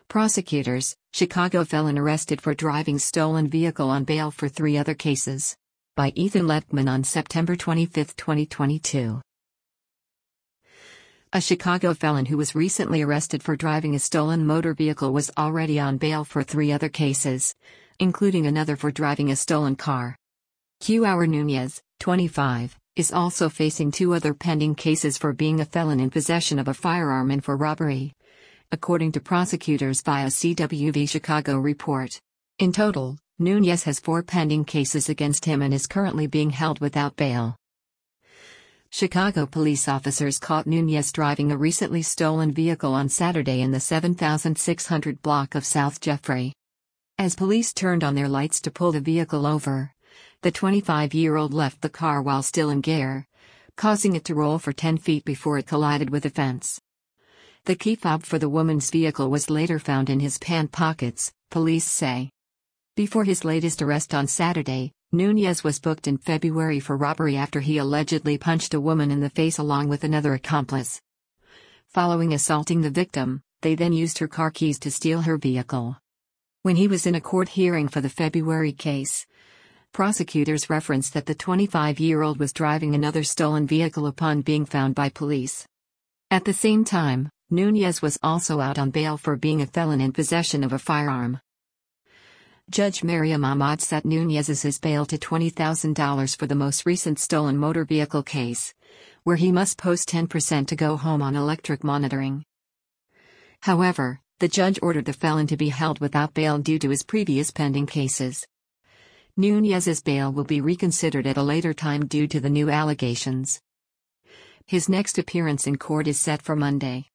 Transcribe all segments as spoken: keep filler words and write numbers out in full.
Prosecutors: Chicago felon arrested for driving stolen vehicle on bail for three other cases. By Ethan Lettman on September twenty-fifth, twenty twenty-two. A Chicago felon who was recently arrested for driving a stolen motor vehicle was already on bail for three other cases, including another for driving a stolen car. Q. Nunez, twenty-five, is also facing two other pending cases for being a felon in possession of a firearm and for robbery, according to prosecutors via C W V Chicago report. In total, Nunez has four pending cases against him and is currently being held without bail. Chicago police officers caught Nunez driving a recently stolen vehicle on Saturday in the seven thousand six hundred block of South Jeffrey. As police turned on their lights to pull the vehicle over, the twenty-five-year-old left the car while still in gear, causing it to roll for ten feet before it collided with a fence. The key fob for the woman's vehicle was later found in his pant pockets, police say. Before his latest arrest on Saturday, Nunez was booked in February for robbery after he allegedly punched a woman in the face along with another accomplice. Following assaulting the victim, they then used her car keys to steal her vehicle. When he was in a court hearing for the February case, prosecutors referenced that the twenty-five-year-old was driving another stolen vehicle upon being found by police. At the same time, Nunez was also out on bail for being a felon in possession of a firearm. Judge Mariam Ahmad set Nunez's bail to twenty thousand dollars for the most recent stolen motor vehicle case, where he must post ten percent to go home on electric monitoring. However, the judge ordered the felon to be held without bail due to his previous pending cases. Nunez's bail will be reconsidered at a later time due to the new allegations. His next appearance in court is set for Monday.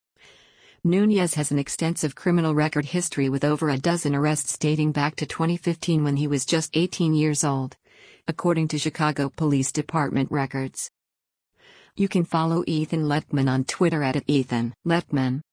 Nunez has an extensive criminal record history with over a dozen arrests dating back to twenty fifteen when he was just eighteen years old, according to Chicago Police Department records. You can follow Ethan Lettman on Twitter at Ethan Lettman.